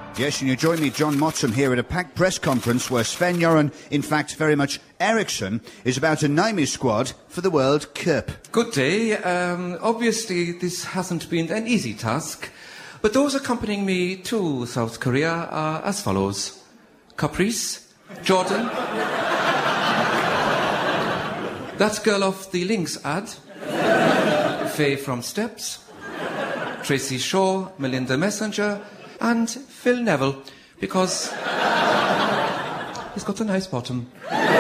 Yes, and you join me, John Motson, here at a packed press conference where Sven-Göran, in fact, very much Eriksson, is about to name his squad for the World Cup. Good day. Obviously, this hasn't been an easy task, but those accompanying me to South Korea are as follows. Caprice, Jordan, that girl off the Lynx ad, Faye from Steps, Tracy Shaw, Melinda Messenger, and Phil Neville, because he's got a nice bottom.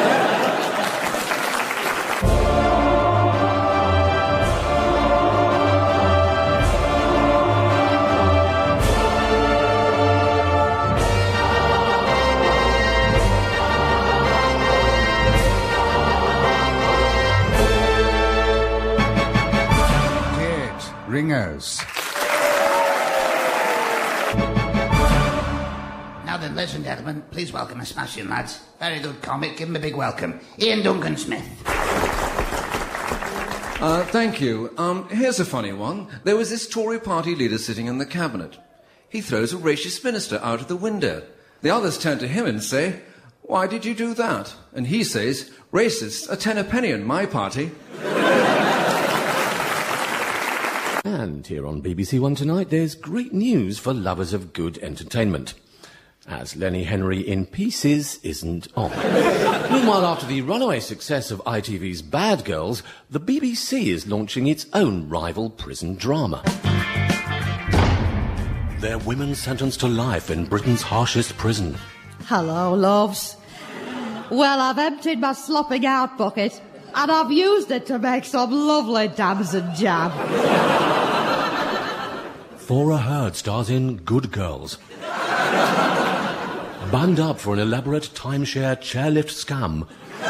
Ringers. Now then, ladies and gentlemen, please welcome the smashing lads. Very good comic, give him a big welcome. Ian Duncan Smith. Thank you. Here's a funny one. There was this Tory party leader sitting in the cabinet. He throws a racist minister out of the window. The others turn to him and say, "Why did you do that?" And he says, "Racists are 10 a penny in my party." And here on BBC One tonight, there's great news for lovers of good entertainment, as Lenny Henry in Pieces isn't on. Meanwhile, after the runaway success of ITV's Bad Girls, the BBC is launching its own rival prison drama. They're women sentenced to life in Britain's harshest prison. Hello, loves. Well, I've emptied my slopping out bucket, and I've used it to make some lovely damson jam. Thora Hird stars in Good Girls. Band up for an elaborate timeshare chairlift scam.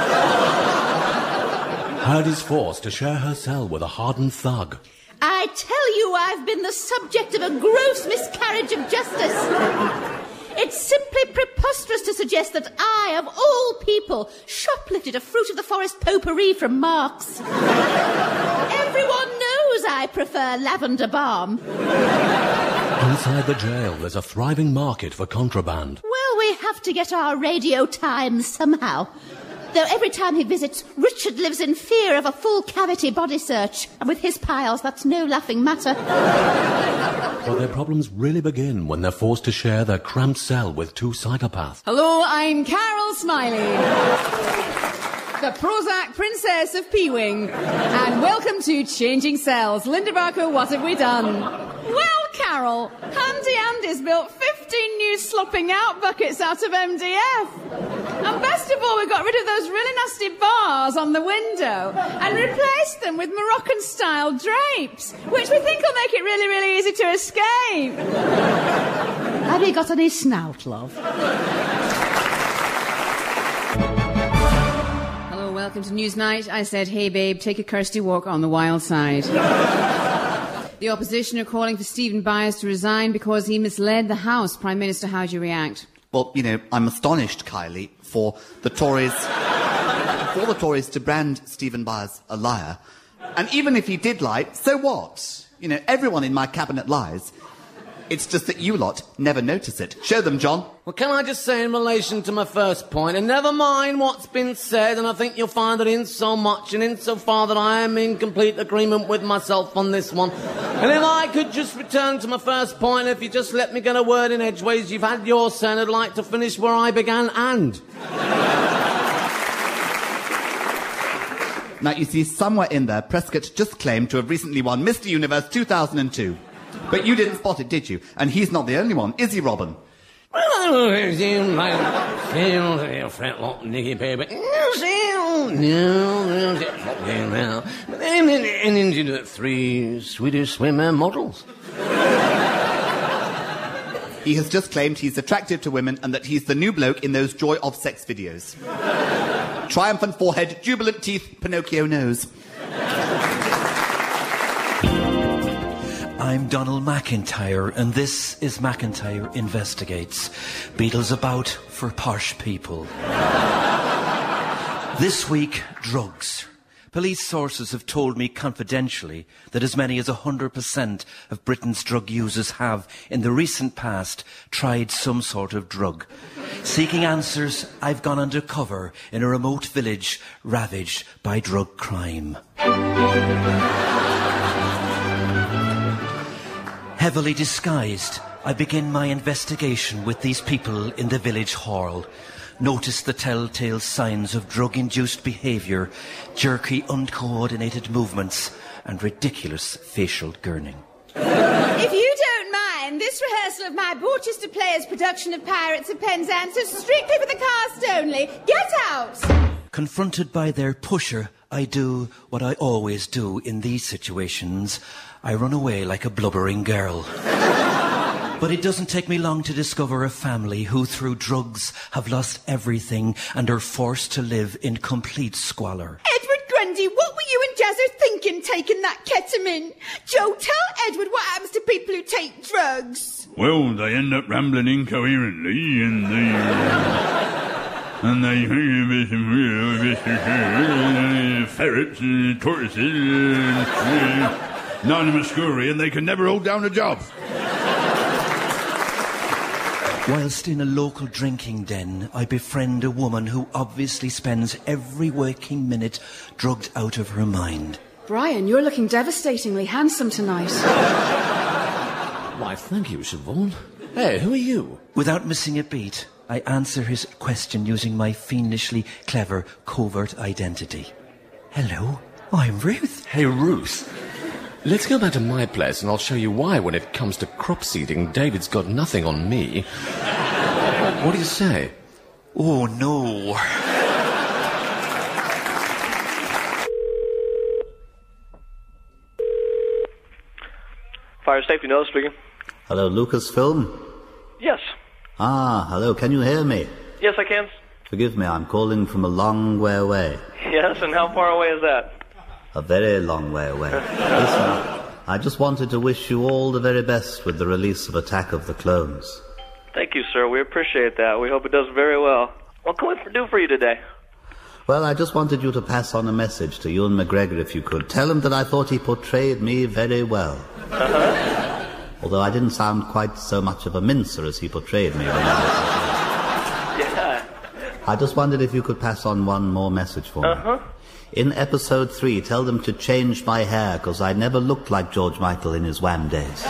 Hird is forced to share her cell with a hardened thug. I tell you, I've been the subject of a gross miscarriage of justice. It's simply preposterous to suggest that I, of all people, shoplifted a fruit of the forest potpourri from Marks. Everyone knows I prefer lavender balm. Inside the jail, there's a thriving market for contraband. Well, we have to get our radio time somehow. Though every time he visits, Richard lives in fear of a full-cavity body search. And with his piles, that's no laughing matter. But their problems really begin when they're forced to share their cramped cell with two psychopaths. Hello, I'm Carol Smiley, the Prozac Princess of P-Wing. And welcome to Changing Cells. Linda Barker, what have we done? Well, Carol, Handy Andy's built 15 new slopping out buckets out of MDF. And best of all, we got rid of those really nasty bars on the window and replaced them with Moroccan-style drapes, which we think will make it really, really easy to escape. Have you got any snout, love? Hello, welcome to Newsnight. I said, hey, babe, take a Kirsty walk on the wild side. The opposition are calling for Stephen Byers to resign because he misled the House. Prime Minister, how do you react? Well, you know, I'm astonished, Kylie, for the Tories to brand Stephen Byers a liar. And even if he did lie, so what? You know, everyone in my cabinet lies. It's just that you lot never notice it. Show them, John. Well, can I just say in relation to my first point, and never mind what's been said, and I think you'll find that in so much and insofar that I am in complete agreement with myself on this one. And if I could just return to my first point, if you just let me get a word in edgeways, you've had your say, and I'd like to finish where I began, and... Now, you see, somewhere in there, Prescott just claimed to have recently won Mr. Universe 2002. But you didn't spot it, did you? And he's not the only one, is he, Robin? Three Swedish swimmer models. He has just claimed he's attractive to women and that he's the new bloke in those Joy of Sex videos. Triumphant forehead, jubilant teeth, Pinocchio nose. I'm Donald McIntyre, and this is McIntyre Investigates. Beatles about for posh people. This week, drugs. Police sources have told me confidentially that as many as 100% of Britain's drug users have, in the recent past, tried some sort of drug. Seeking answers, I've gone undercover in a remote village ravaged by drug crime. Heavily disguised, I begin my investigation with these people in the village hall. Notice the telltale signs of drug-induced behaviour, jerky, uncoordinated movements, and ridiculous facial gurning. If you don't mind, this rehearsal of my Borchester Players' production of Pirates of Penzance is strictly for the cast only. Get out! Confronted by their pusher, I do what I always do in these situations. I run away like a blubbering girl. But it doesn't take me long to discover a family who, through drugs, have lost everything and are forced to live in complete squalor. Edward Grundy, what were you and Jazzer thinking taking that ketamine? Joe, tell Edward what happens to people who take drugs. Well, they end up rambling incoherently and they ferrets, tortoises, non-muscuri, and they can never hold down a job. Whilst in a local drinking den, I befriend a woman who obviously spends every waking minute drugged out of her mind. Brian, you're looking devastatingly handsome tonight. Why, thank you, Siobhan. Hey, who are you? Without missing a beat, I answer his question using my fiendishly clever covert identity. Hello, I'm Ruth. Hey, Ruth. Let's go back to my place and I'll show you why, when it comes to crop seeding, David's got nothing on me. What do you say? Oh, no. Fire Safety, Noah speaking. Hello, Lucasfilm? Yes. Ah, hello, can you hear me? Yes, I can. Forgive me, I'm calling from a long way away. Yes, and how far away is that? A very long way away. Listen, I just wanted to wish you all the very best with the release of Attack of the Clones. Thank you, sir. We appreciate that. We hope it does very well. What can we do for you today? Well, I just wanted you to pass on a message to Ewan McGregor, if you could. Tell him that I thought he portrayed me very well. Uh-huh. Although I didn't sound quite so much of a mincer as he portrayed me. Yeah. I just wondered if you could pass on one more message for me. Uh-huh. In episode 3, tell them to change my hair, because I never looked like George Michael in his Wham days.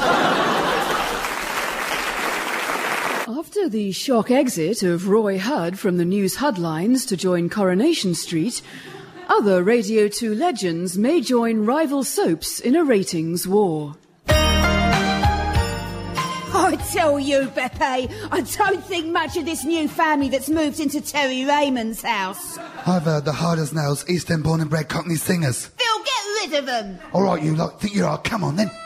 After the shock exit of Roy Hudd from the news headlines to join Coronation Street, other Radio 2 legends may join rival soaps in a ratings war. I tell you, Beppe, I don't think much of this new family that's moved into Terry Raymond's house. I've heard the hard as nails, East End born and bred Cockney singers. Phil, get rid of them. All right, you lot, think you are. Come on, then.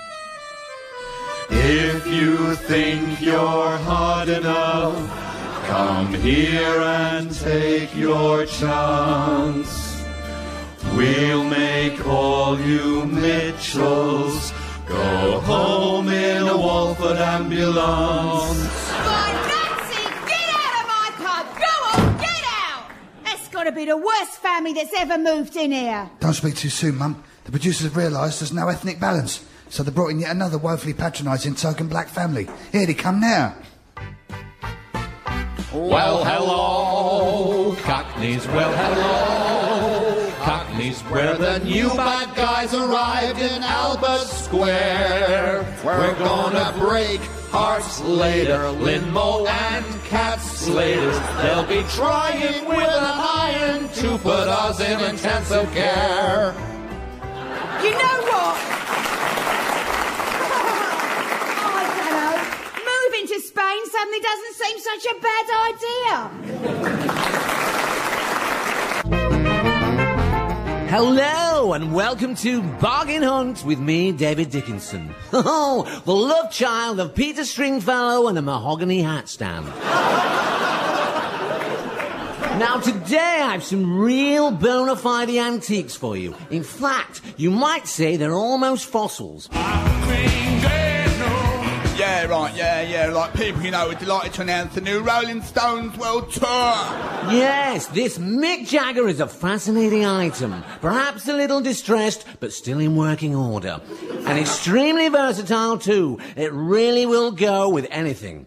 If you think you're hard enough, come here and take your chance. We'll make all you Mitchells go home in a Walford ambulance. Right, that's it. Get out of my pub. Go on, get out. That's got to be the worst family that's ever moved in here. Don't speak too soon, Mum. The producers have realised there's no ethnic balance, so they brought in yet another woefully patronising token black family. Here they come now. Well, hello, Cockneys, well, hello, Cockneys, where the new bad guys arrived in Albert Square. We're gonna break hearts later, Linmo and Cat Slaters. They'll be trying with an iron to put us in intensive care. You know what? To Spain suddenly doesn't seem such a bad idea. Hello and welcome to Bargain Hunt with me, David Dickinson. Oh, the love child of Peter Stringfellow and a mahogany hat stand. Now today I've some real bona fide antiques for you. In fact, you might say they're almost fossils. Yeah, right, yeah. Yeah, like people you know are delighted to announce the new Rolling Stones World Tour. Yes, this Mick Jagger is a fascinating item. Perhaps a little distressed, but still in working order. And extremely versatile, too. It really will go with anything.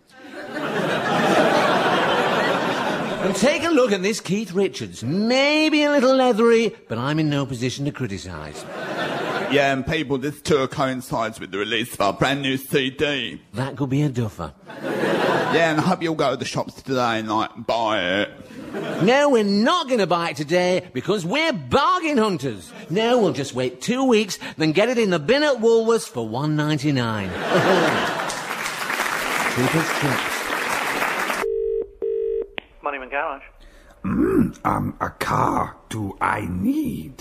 And take a look at this Keith Richards. Maybe a little leathery, but I'm in no position to criticise. Yeah, and people, this tour coincides with the release of our brand new CD. That could be a duffer. Yeah, and I hope you'll go to the shops today and, buy it. No, we're not going to buy it today because we're bargain hunters. No, we'll just wait 2 weeks, then get it in the bin at Woolworths for $1.99. Cheapest chips. Moneyman Garage. A car do I need?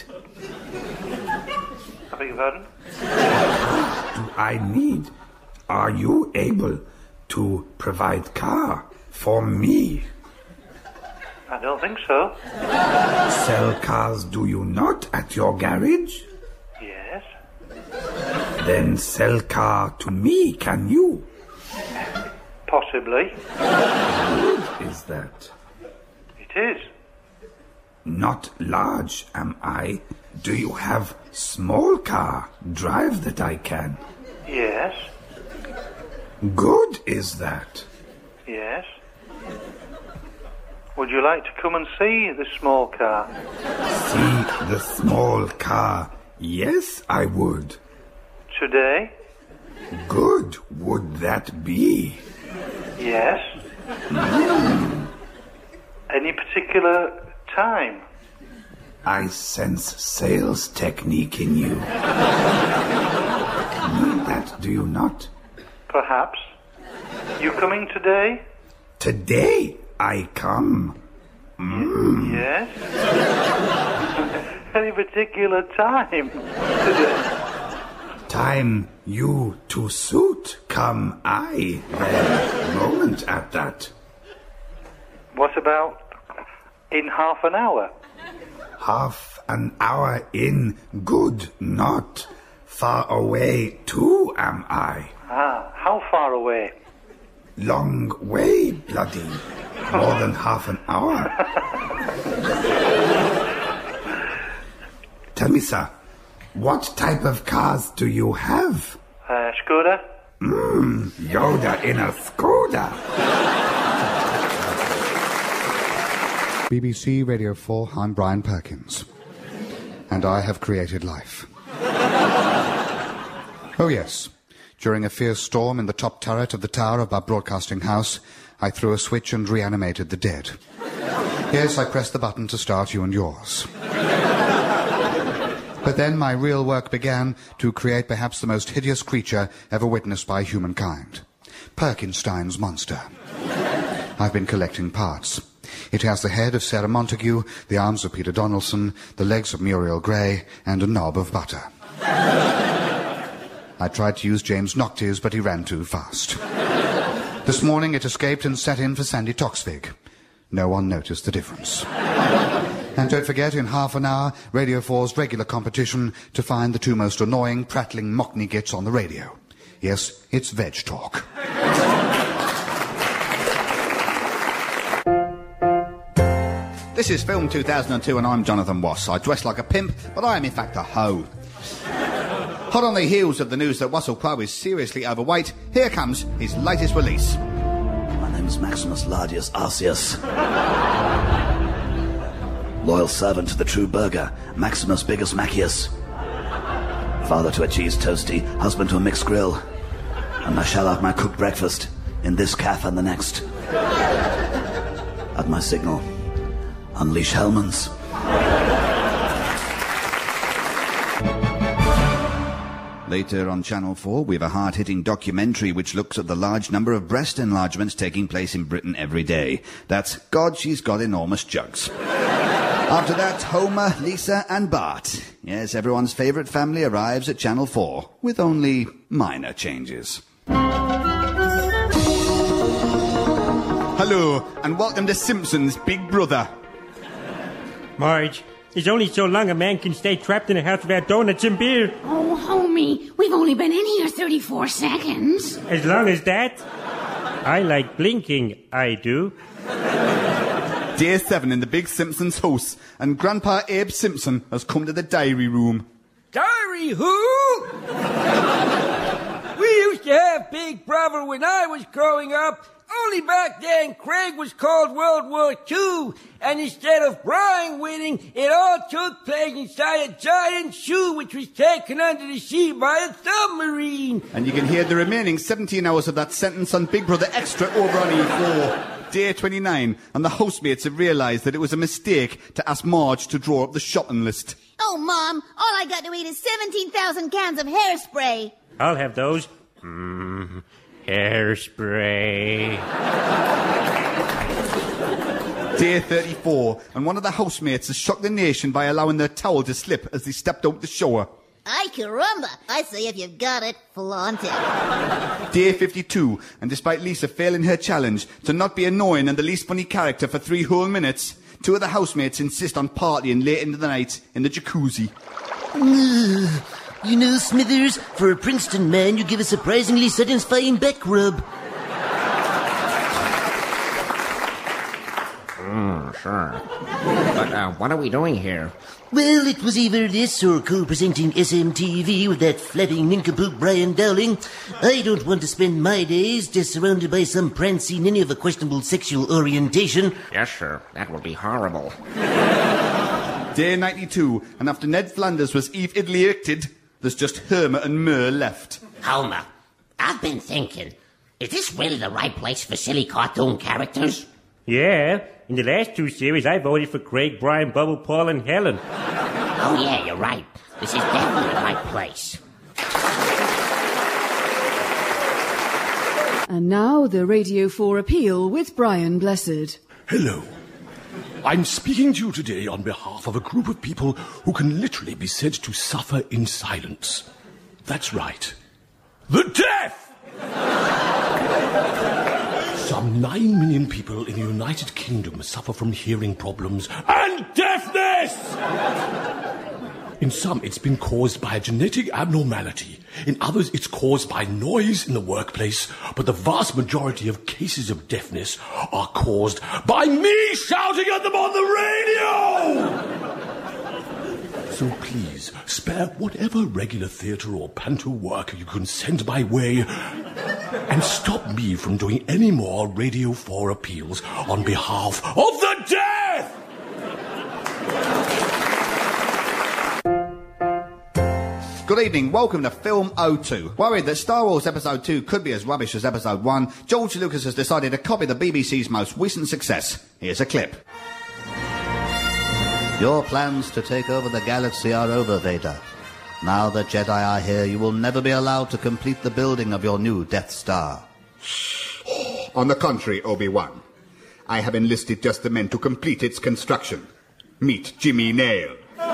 I beg your pardon? Do I need? Are you able to provide car for me? I don't think so. Sell cars do you not at your garage? Yes. Then sell car to me, can you? Possibly. Good is that? It is. Not large, am I? Do you have small car drive that I can? Yes. Good is that? Yes. Would you like to come and see the small car? See the small car? Yes, I would. Today? Good would that be? Yes. Any particular time? I sense sales technique in you. That do you not? Perhaps. You coming today? Today I come. Yes. Any particular time today? Time you to suit come I then moment at that. What about in half an hour? Half an hour in, good not. Far away too am I. How far away? Long way, bloody. More than half an hour. Tell me, sir, what type of cars do you have? Skoda? Yoda in a Skoda. BBC Radio 4, I'm Brian Perkins. And I have created life. Oh yes, during a fierce storm in the top turret of the tower of our broadcasting house, I threw a switch and reanimated the dead. Yes, I pressed the button to start you and yours. But then my real work began to create perhaps the most hideous creature ever witnessed by humankind. Perkinstein's monster. I've been collecting parts. It has the head of Sarah Montague, the arms of Peter Donaldson, the legs of Muriel Gray, and a knob of butter. I tried to use James Noctes, but he ran too fast. This morning it escaped and sat in for Sandy Toksvig. No one noticed the difference. And don't forget, in half an hour, Radio 4's regular competition to find the two most annoying, prattling mockney-gits on the radio. Yes, it's Veg Talk. This is Film 2002 and I'm Jonathan Wass. I dress like a pimp, but I am in fact a hoe. Hot on the heels of the news that Russell Crowe is seriously overweight, here comes his latest release. My name's Maximus Lardius Arceus. Loyal servant to the true burger, Maximus Bigus Macius. Father to a cheese toasty, husband to a mixed grill. And I shall have my cooked breakfast in this caff and the next. At my signal, unleash Hellmans. Later on Channel 4, we have a hard-hitting documentary which looks at the large number of breast enlargements taking place in Britain every day. That's God, She's Got Enormous Jugs. After that, Homer, Lisa and Bart. Yes, everyone's favourite family arrives at Channel 4, with only minor changes. Hello, and welcome to Simpsons Big Brother. Marge, it's only so long a man can stay trapped in a house without donuts and beer. Oh, homie, we've only been in here 34 seconds. As long as that? I like blinking, I do. Day 7 in the Big Simpsons house, and Grandpa Abe Simpson has come to the diary room. Diary who? We used to have Big Brother when I was growing up. Only back then, Craig was called World War II, and instead of Brian winning, it all took place inside a giant shoe which was taken under the sea by a submarine. And you can hear the remaining 17 hours of that sentence on Big Brother Extra over on E4. Day 29, and the housemates have realised that it was a mistake to ask Marge to draw up the shopping list. Oh, Mom, all I got to eat is 17,000 cans of hairspray. I'll have those. Hairspray. Day 34, and one of the housemates has shocked the nation by allowing their towel to slip as they stepped out the shower. Ay, caramba. I say if you've got it, flaunt it. Day 52, and despite Lisa failing her challenge to not be annoying and the least funny character for 3 whole minutes, 2 of the housemates insist on partying late into the night in the jacuzzi. You know, Smithers, for a Princeton man, you give a surprisingly satisfying back rub. Sure. But what are we doing here? Well, it was either this or co-presenting SMTV with that flapping nincompoop Brian Dowling. I don't want to spend my days just surrounded by some prancy ninny of a questionable sexual orientation. Yes, sir. That would be horrible. Day 92, and after Ned Flanders was Eve Idley-icted, there's just Homer and Mer left. Homer, I've been thinking, is this really the right place for silly cartoon characters? Yeah, in the last 2 series I voted for Craig, Brian, Bubble, Paul and Helen. Oh yeah, you're right. This is definitely the right place. And now the Radio 4 appeal with Brian Blessed. Hello. I'm speaking to you today on behalf of a group of people who can literally be said to suffer in silence. That's right. The deaf! Some 9 million people in the United Kingdom suffer from hearing problems and deafness! In some, it's been caused by a genetic abnormality. In others, it's caused by noise in the workplace. But the vast majority of cases of deafness are caused by me shouting at them on the radio! So please, spare whatever regular theatre or panto work you can send my way and stop me from doing any more Radio 4 appeals on behalf of the deaf! Good evening, welcome to Film O2. Worried that Star Wars Episode 2 could be as rubbish as Episode 1, George Lucas has decided to copy the BBC's most recent success. Here's a clip. Your plans to take over the galaxy are over, Vader. Now that Jedi are here, you will never be allowed to complete the building of your new Death Star. On the contrary, Obi-Wan. I have enlisted just the men to complete its construction. Meet Jimmy Nail.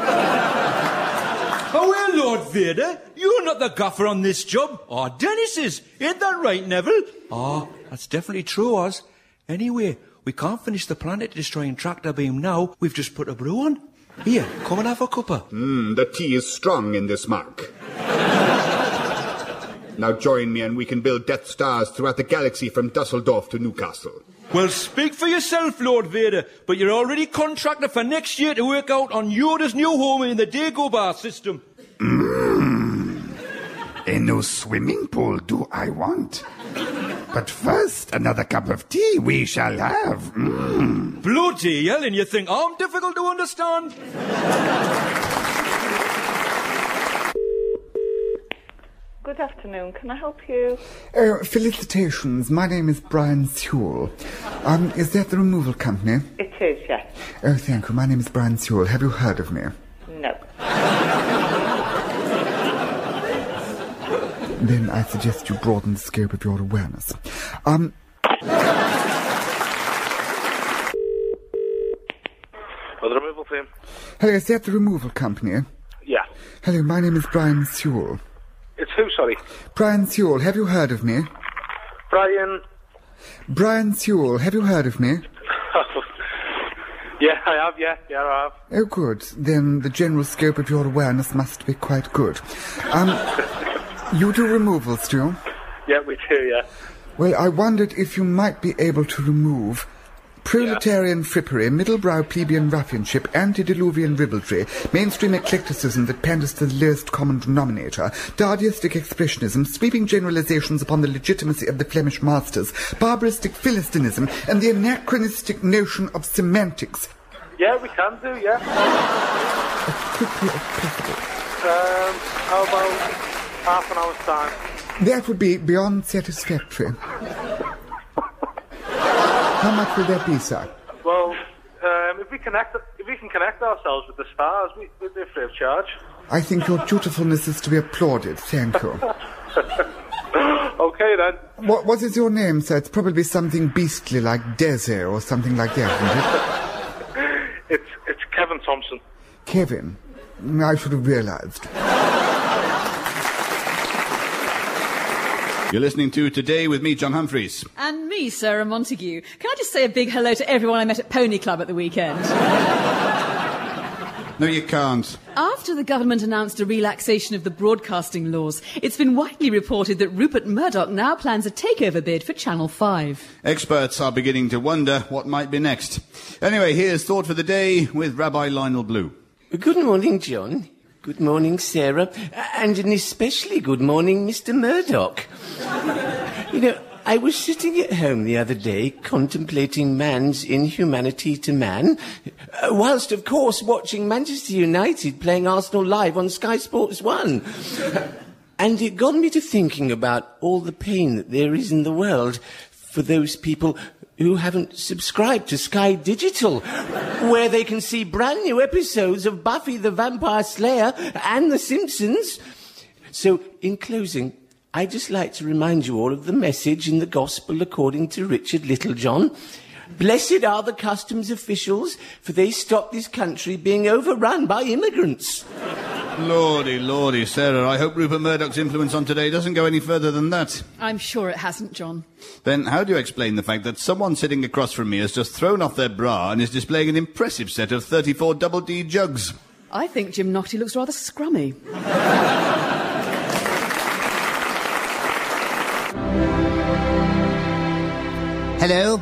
Oh, well, Lord Vader, you're not the gaffer on this job. Dennis is. Ain't that right, Neville? That's definitely true, Oz. Anyway, we can't finish the planet-destroying tractor beam now. We've just put a brew on. Here, come and have a cuppa. The tea is strong in this mug. Now join me and we can build Death Stars throughout the galaxy from Dusseldorf to Newcastle. Well, speak for yourself, Lord Vader, but you're already contracted for next year to work out on Yoda's new home in the Dagobah system. A new swimming pool do I want. But first, another cup of tea we shall have. Bloody hell, and you think I'm difficult to understand? Good afternoon. Can I help you? Felicitations. My name is Brian Sewell. Is that the removal company? It is, yes. Oh, thank you. My name is Brian Sewell. Have you heard of me? No. Then I suggest you broaden the scope of your awareness. Well, the removal team? Hello, is that the removal company? Yeah. Hello, my name is Brian Sewell. It's who, sorry? Brian Sewell, have you heard of me? Brian Sewell, have you heard of me? Yeah, I have, yeah, I have. Oh, good. Then the general scope of your awareness must be quite good. You do removals, do you? Yeah, we do, yeah. Well, I wondered if you might be able to remove proletarian frippery, middle-brow plebeian ruffianship, antediluvian ribaldry, mainstream eclecticism that panders to the lowest common denominator, Dadaistic expressionism, sweeping generalizations upon the legitimacy of the Flemish masters, barbaristic philistinism, and the anachronistic notion of semantics. Yeah, we can do, yeah. Quickly as possible. How about half an hour's time? That would be beyond satisfactory. How much will that be, sir? Well, if we can connect ourselves with the stars, we'll do free of charge. I think your dutifulness is to be applauded. Thank you. Okay, then. What is your name, sir? It's probably something beastly like Desi or something like that, isn't it? It's Kevin Thompson. Kevin? I should have realised. You're listening to Today with me, John Humphreys. And me, Sarah Montague. Can I just say a big hello to everyone I met at Pony Club at the weekend? No, you can't. After the government announced a relaxation of the broadcasting laws, it's been widely reported that Rupert Murdoch now plans a takeover bid for Channel 5. Experts are beginning to wonder what might be next. Anyway, here's Thought for the Day with Rabbi Lionel Blue. Good morning, John. Good morning, Sarah. And an especially good morning, Mr. Murdoch. You know, I was sitting at home the other day contemplating man's inhumanity to man, whilst, of course, watching Manchester United playing Arsenal live on Sky Sports 1. And it got me to thinking about all the pain that there is in the world for those people who haven't subscribed to Sky Digital, where they can see brand new episodes of Buffy the Vampire Slayer and The Simpsons. So, in closing, I'd just like to remind you all of the message in the Gospel according to Richard Littlejohn. Blessed are the customs officials, for they stop this country being overrun by immigrants. Lordy, lordy, Sarah, I hope Rupert Murdoch's influence on Today doesn't go any further than that. I'm sure it hasn't, John. Then how do you explain the fact that someone sitting across from me has just thrown off their bra and is displaying an impressive set of 34 Double D jugs? I think Jim Notty looks rather scrummy. Hello.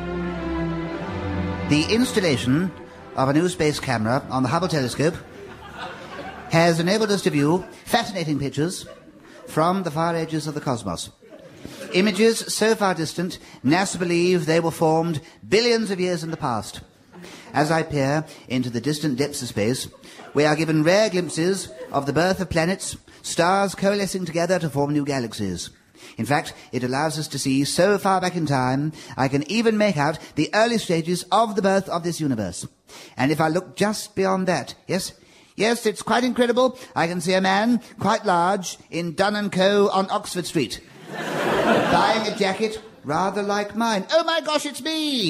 The installation of a new space camera on the Hubble telescope has enabled us to view fascinating pictures from the far edges of the cosmos. Images so far distant, NASA believe they were formed billions of years in the past. As I peer into the distant depths of space, we are given rare glimpses of the birth of planets, stars coalescing together to form new galaxies. In fact, it allows us to see so far back in time, I can even make out the early stages of the birth of this universe. And if I look just beyond that, yes, it's quite incredible. I can see a man, quite large, in Dunn & Co. on Oxford Street, buying a jacket rather like mine. Oh my gosh, it's me!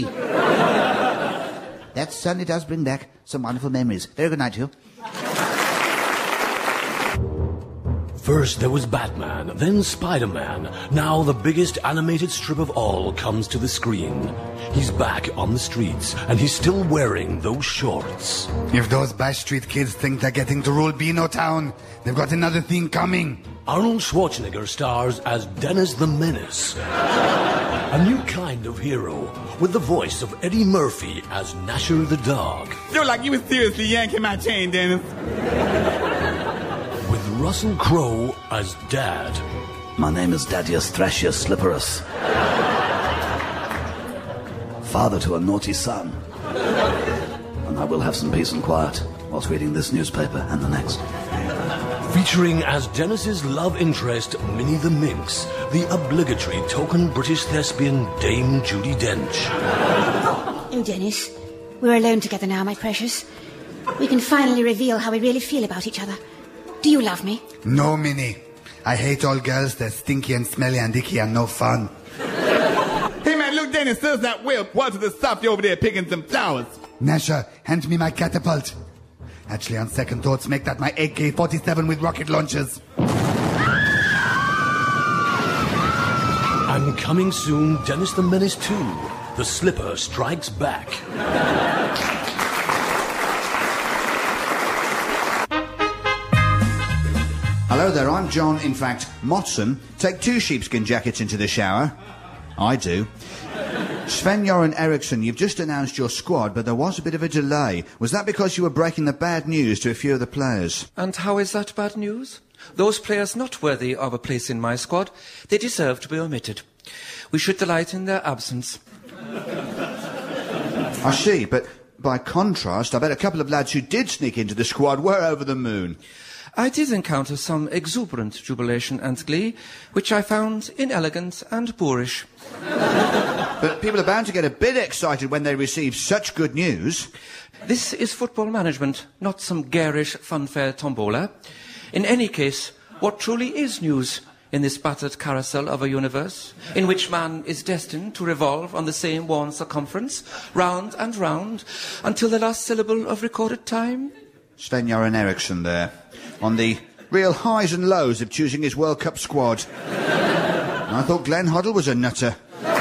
That certainly does bring back some wonderful memories. Very good night to you. First there was Batman, then Spider-Man. Now the biggest animated strip of all comes to the screen. He's back on the streets, and he's still wearing those shorts. If those Bash Street kids think they're getting to rule Beano Town, they've got another thing coming. Arnold Schwarzenegger stars as Dennis the Menace. A new kind of hero, with the voice of Eddie Murphy as Gnasher the dog. You're like you were seriously yanking my chain, Dennis. With Russell Crowe as Dad. My name is Dadius Thrashius Slipperus. Father to a naughty son. And I will have some peace and quiet whilst reading this newspaper and the next. Featuring as Dennis's love interest, Minnie the Minx, the obligatory token British thespian Dame Judi Dench. Oh, Dennis, we're alone together now, my precious. We can finally reveal how we really feel about each other. Do you love me? No, Minnie. I hate all girls. They're stinky and smelly and icky and no fun. Hey man, look, Dennis, there's that whale. Why to the south, you over there picking some flowers? Gnasher, hand me my catapult. Actually, on second thoughts, make that my AK-47 with rocket launchers. And coming soon, Dennis the Menace 2. The Slipper Strikes Back. Hello there, I'm John, in fact, Motson. Take 2 sheepskin jackets into the shower. I do. Sven-Göran Eriksson, you've just announced your squad, but there was a bit of a delay. Was that because you were breaking the bad news to a few of the players? And how is that bad news? Those players not worthy of a place in my squad, they deserve to be omitted. We should delight in their absence. I see, but by contrast, I bet a couple of lads who did sneak into the squad were over the moon. I did encounter some exuberant jubilation and glee, which I found inelegant and boorish. But people are bound to get a bit excited when they receive such good news. This is football management, not some garish funfair tombola. In any case, what truly is news in this battered carousel of a universe, in which man is destined to revolve on the same worn circumference, round and round, until the last syllable of recorded time? Sven-Göran Eriksson there, on the real highs and lows of choosing his World Cup squad. I thought Glenn Hoddle was a nutter.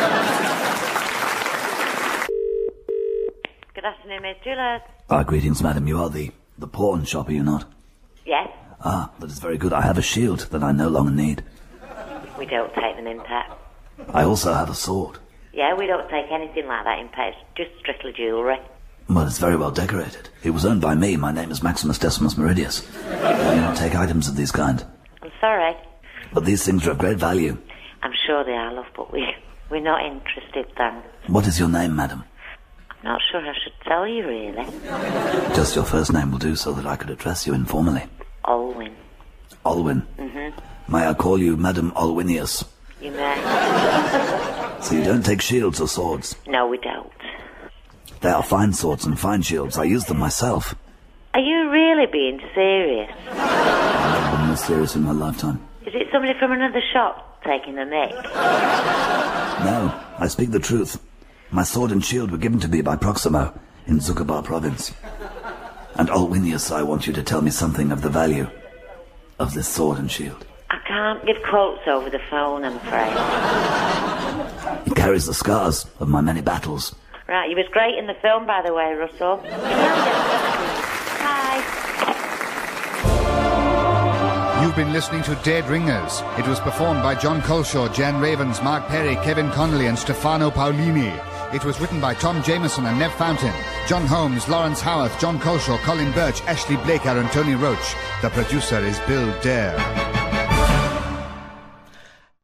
Good afternoon, Miss Juliet. Greetings, madam. You are the pawn shop, are you not? Yes. That is very good. I have a shield that I no longer need. We don't take them in pet. I also have a sword. Yeah, we don't take anything like that in pet. Just strictly jewellery. Well, it's very well decorated. It was owned by me. My name is Maximus Decimus Meridius. I do not take items of these kind. I'm sorry. But these things are of great value. I'm sure they are, love, but we're not interested, thanks. What is your name, madam? I'm not sure I should tell you, really. Just your first name will do, so that I could address you informally. Olwyn. Olwyn? Mm-hmm. May I call you Madam Olwinius? You may. So you don't take shields or swords? No, we don't. They are fine swords and fine shields. I use them myself. Are you really being serious? I've never been this serious in my lifetime. Is it somebody from another shop taking the mick? No, I speak the truth. My sword and shield were given to me by Proximo in Zuccobar province. And Olwinius, I want you to tell me something of the value of this sword and shield. I can't give quotes over the phone, I'm afraid. It carries the scars of my many battles. Right, you was great in the film, by the way, Russell. Bye. You've been listening to Dead Ringers. It was performed by John Culshaw, Jan Ravens, Mark Perry, Kevin Connolly and Stefano Paolini. It was written by Tom Jameson and Nev Fountain, John Holmes, Lawrence Howarth, John Culshaw, Colin Birch, Ashley Blaker and Tony Roach. The producer is Bill Dare.